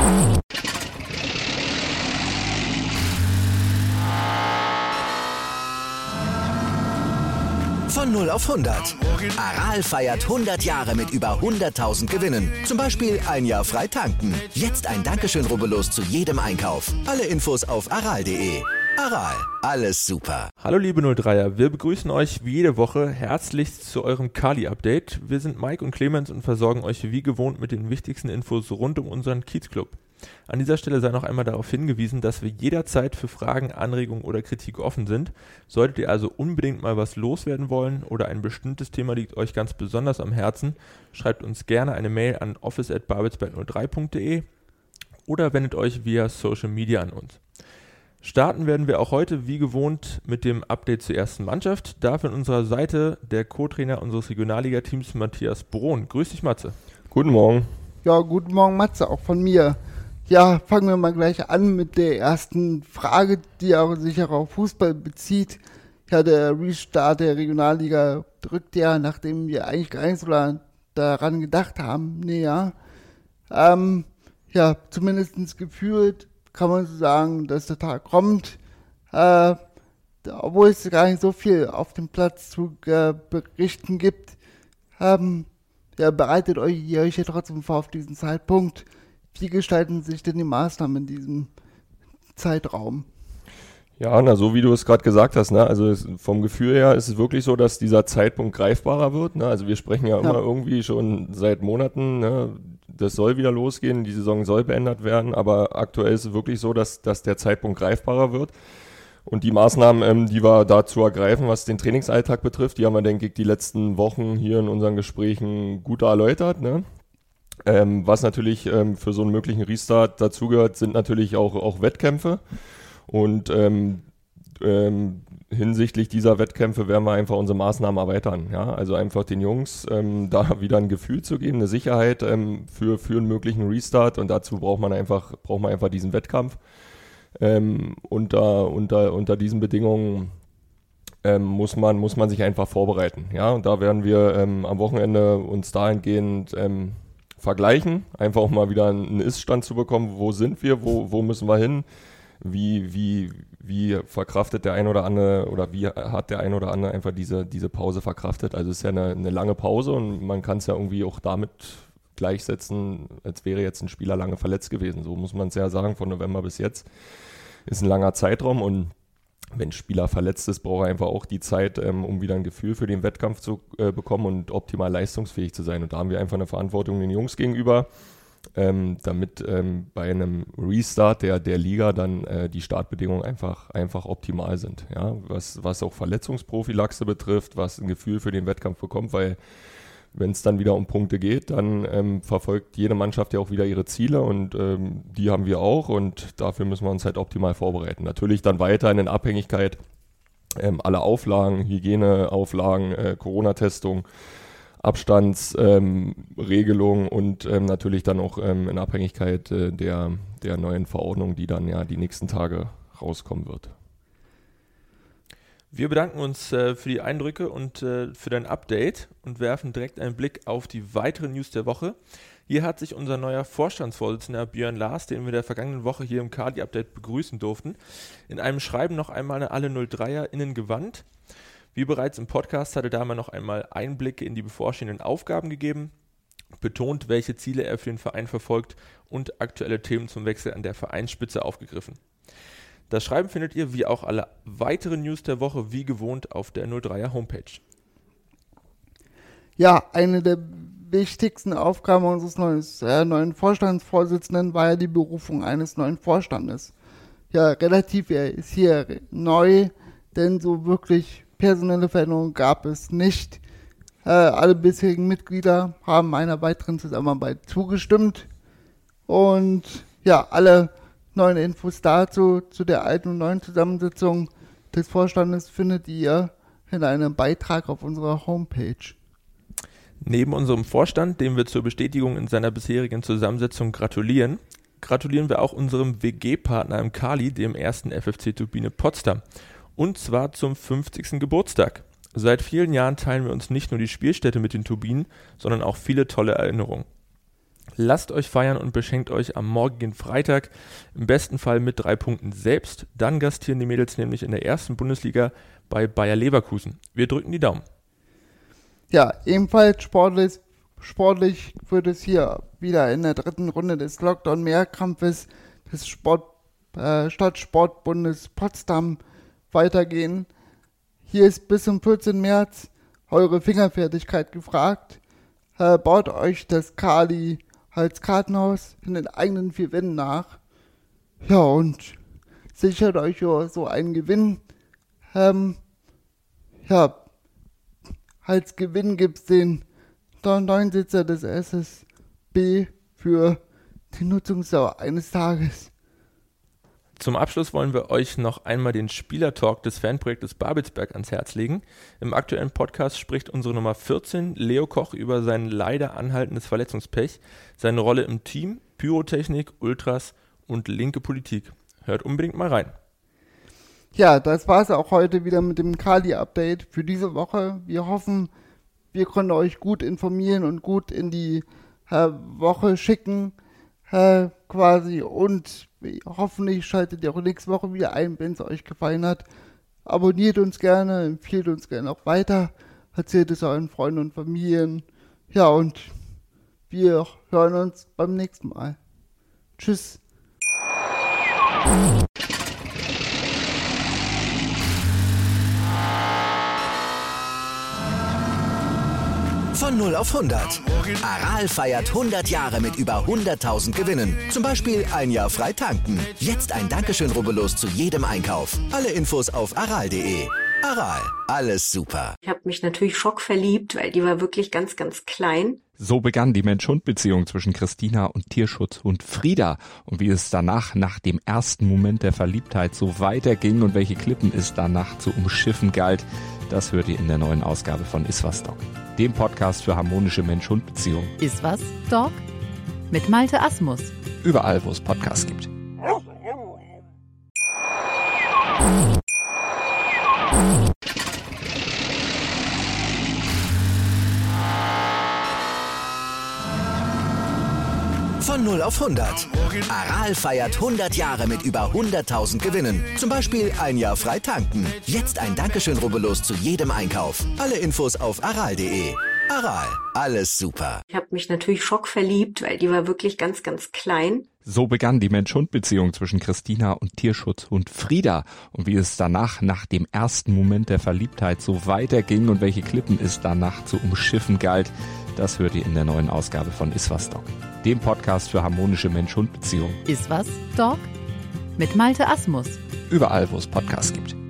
Von 0 auf 100. Aral feiert 100 Jahre mit über 100.000 Gewinnen. Zum Beispiel ein Jahr frei tanken. Jetzt ein Dankeschön, rubbellos zu jedem Einkauf. Alle Infos auf aral.de. Aral, alles super. Hallo liebe 03er, wir begrüßen euch wie jede Woche herzlichst zu eurem Kali-Update. Wir sind Mike und Clemens und versorgen euch wie gewohnt mit den wichtigsten Infos rund um unseren Kiezclub. An dieser Stelle sei noch einmal darauf hingewiesen, dass wir jederzeit für Fragen, Anregungen oder Kritik offen sind. Solltet ihr also unbedingt mal was loswerden wollen oder ein bestimmtes Thema liegt euch ganz besonders am Herzen, schreibt uns gerne eine Mail an office@babelsberg03.de oder wendet euch via Social Media an uns. Starten werden wir auch heute wie gewohnt mit dem Update zur ersten Mannschaft. Dafür an unserer Seite der Co-Trainer unseres Regionalliga-Teams Matthias Brohn. Grüß dich, Matze. Guten Morgen. Ja, guten Morgen, Matze, auch von mir. Ja, fangen wir mal gleich an mit der ersten Frage, die auch sich auch auf Fußball bezieht. Ja, der Restart der Regionalliga drückt ja, nachdem wir eigentlich gar nicht so daran gedacht haben, näher. Ja, zumindest gefühlt kann man so sagen, dass der Tag kommt. Obwohl es gar nicht so viel auf dem Platz zu berichten gibt, ja, bereitet ihr euch ja trotzdem vor auf diesen Zeitpunkt. Wie gestalten sich denn die Maßnahmen in diesem Zeitraum? Ja, na, so wie du es gerade gesagt hast, ne? Also vom Gefühl her ist es wirklich so, dass dieser Zeitpunkt greifbarer wird. Ne? Also wir sprechen ja immer irgendwie schon seit Monaten, ne? Das soll wieder losgehen, die Saison soll beendet werden, aber aktuell ist es wirklich so, dass der Zeitpunkt greifbarer wird. Und die Maßnahmen, die wir dazu ergreifen, was den Trainingsalltag betrifft, die haben wir, denke ich, die letzten Wochen hier in unseren Gesprächen gut erläutert, ne? Was natürlich für so einen möglichen Restart dazugehört, sind natürlich auch Wettkämpfe. Und hinsichtlich dieser Wettkämpfe werden wir einfach unsere Maßnahmen erweitern. Ja? Also einfach den Jungs da wieder ein Gefühl zu geben, eine Sicherheit für einen möglichen Restart. Und dazu braucht man einfach diesen Wettkampf. Unter diesen Bedingungen muss man sich einfach vorbereiten. Ja? Und da werden wir am Wochenende uns dahingehend vergleichen, einfach auch mal wieder einen Ist-Stand zu bekommen, wo sind wir, wo müssen wir hin, wie verkraftet der ein oder andere oder wie hat der ein oder andere einfach diese Pause verkraftet. Also es ist ja eine lange Pause und man kann es ja irgendwie auch damit gleichsetzen, als wäre jetzt ein Spieler lange verletzt gewesen. So muss man es ja sagen, von November bis jetzt ist ein langer Zeitraum und wenn ein Spieler verletzt ist, braucht er einfach auch die Zeit, um wieder ein Gefühl für den Wettkampf zu bekommen und optimal leistungsfähig zu sein. Und da haben wir einfach eine Verantwortung den Jungs gegenüber, damit bei einem Restart der Liga dann die Startbedingungen einfach optimal sind. Ja? Was auch Verletzungsprophylaxe betrifft, was ein Gefühl für den Wettkampf bekommt, weil wenn es dann wieder um Punkte geht, dann verfolgt jede Mannschaft ja auch wieder ihre Ziele und die haben wir auch und dafür müssen wir uns halt optimal vorbereiten. Natürlich dann weiterhin in Abhängigkeit aller Auflagen, Hygieneauflagen, Corona-Testung, Abstandsregelung und natürlich dann auch in Abhängigkeit der neuen Verordnung, die dann ja die nächsten Tage rauskommen wird. Wir bedanken uns für die Eindrücke und für dein Update und werfen direkt einen Blick auf die weiteren News der Woche. Hier hat sich unser neuer Vorstandsvorsitzender Björn Lars, den wir der vergangenen Woche hier im Kali-Update begrüßen durften, in einem Schreiben noch einmal an alle 03erInnen gewandt. Wie bereits im Podcast hatte Dahmer noch einmal Einblicke in die bevorstehenden Aufgaben gegeben, betont, welche Ziele er für den Verein verfolgt und aktuelle Themen zum Wechsel an der Vereinsspitze aufgegriffen. Das Schreiben findet ihr, wie auch alle weiteren News der Woche, wie gewohnt auf der 03er Homepage. Ja, eine der wichtigsten Aufgaben unseres neuen Vorstandsvorsitzenden war ja die Berufung eines neuen Vorstandes. Ja, relativ, er ist hier neu, denn so wirklich personelle Veränderungen gab es nicht. Alle bisherigen Mitglieder haben einer weiteren Zusammenarbeit zugestimmt und ja, alle neuen Infos dazu, zu der alten und neuen Zusammensetzung des Vorstandes findet ihr in einem Beitrag auf unserer Homepage. Neben unserem Vorstand, dem wir zur Bestätigung in seiner bisherigen Zusammensetzung gratulieren wir auch unserem WG-Partner im Kali, dem ersten FFC Turbine Potsdam. Und zwar zum 50. Geburtstag. Seit vielen Jahren teilen wir uns nicht nur die Spielstätte mit den Turbinen, sondern auch viele tolle Erinnerungen. Lasst euch feiern und beschenkt euch am morgigen Freitag im besten Fall mit 3 Punkten selbst. Dann gastieren die Mädels nämlich in der ersten Bundesliga bei Bayer Leverkusen. Wir drücken die Daumen. Ja, ebenfalls sportlich wird es hier wieder in der 3. Runde des Lockdown-Mehrkampfes des Stadtsportbundes Potsdam weitergehen. Hier ist bis zum 14. März eure Fingerfertigkeit gefragt. Baut euch das Kali als Kartenhaus in den eigenen 4 Wänden nach. Ja, und sichert euch so einen Gewinn. Als Gewinn gibt es den 9-Sitzer des SSB für die Nutzungsdauer eines Tages. Zum Abschluss wollen wir euch noch einmal den Spielertalk des Fanprojektes Babelsberg ans Herz legen. Im aktuellen Podcast spricht unsere Nummer 14, Leo Koch, über sein leider anhaltendes Verletzungspech, seine Rolle im Team, Pyrotechnik, Ultras und linke Politik. Hört unbedingt mal rein. Ja, das war's auch heute wieder mit dem Kali-Update für diese Woche. Wir hoffen, wir konnten euch gut informieren und gut in die Woche schicken quasi, und hoffentlich schaltet ihr auch nächste Woche wieder ein, wenn es euch gefallen hat. Abonniert uns gerne, empfiehlt uns gerne auch weiter, erzählt es euren Freunden und Familien. Ja, und wir hören uns beim nächsten Mal. Tschüss. Von 0 auf 100. Aral feiert 100 Jahre mit über 100.000 Gewinnen. Zum Beispiel ein Jahr frei tanken. Jetzt ein Dankeschön, rubbellos zu jedem Einkauf. Alle Infos auf aral.de. Aral, alles super. Ich habe mich natürlich schockverliebt, weil die war wirklich ganz, ganz klein. So begann die Mensch-Hund-Beziehung zwischen Christina und Tierschutzhund Frieda. Und wie es danach, nach dem ersten Moment der Verliebtheit, so weiterging und welche Klippen es danach zu umschiffen galt, das hört ihr in der neuen Ausgabe von Iswas Dog, dem Podcast für harmonische Mensch-Hund-Beziehungen. Iswas Dog mit Malte Asmus. Überall, wo es Podcasts gibt. Von 0 auf 100. Aral feiert 100 Jahre mit über 100.000 Gewinnen. Zum Beispiel ein Jahr frei tanken. Jetzt ein Dankeschön, rubbellos zu jedem Einkauf. Alle Infos auf aral.de. Aral, alles super. Ich habe mich natürlich schockverliebt, weil die war wirklich ganz, ganz klein. So begann die Mensch-Hund-Beziehung zwischen Christina und Tierschutzhund Frieda. Und wie es danach, nach dem ersten Moment der Verliebtheit, so weiterging und welche Klippen es danach zu umschiffen galt, das hört ihr in der neuen Ausgabe von Iswas Dog, dem Podcast für harmonische Mensch-Hund-Beziehungen. Iswas Dog mit Malte Asmus. Überall, wo es Podcasts gibt.